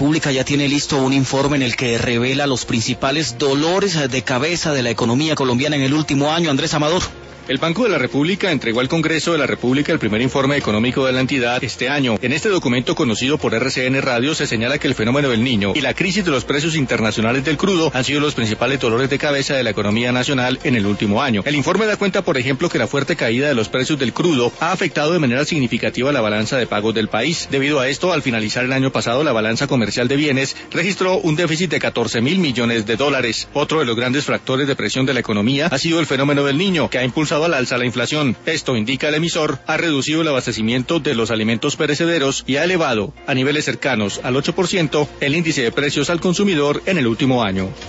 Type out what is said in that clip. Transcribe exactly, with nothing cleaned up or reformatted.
República ya tiene listo un informe en el que revela los principales dolores de cabeza de la economía colombiana en el último año. Andrés Amador. El Banco de la República entregó al Congreso de la República el primer informe económico de la entidad este año. En este documento, conocido por R C N Radio, se señala que el fenómeno del Niño y la crisis de los precios internacionales del crudo han sido los principales dolores de cabeza de la economía nacional en el último año. El informe da cuenta, por ejemplo, que la fuerte caída de los precios del crudo ha afectado de manera significativa la balanza de pagos del país. Debido a esto, al finalizar el año pasado, la balanza comercial de bienes registró un déficit de catorce mil millones de dólares. Otro de los grandes factores de presión de la economía ha sido el fenómeno del Niño, que ha impulsado al alza la inflación. Esto, indica el emisor, ha reducido el abastecimiento de los alimentos perecederos y ha elevado a niveles cercanos al ocho por ciento el índice de precios al consumidor en el último año.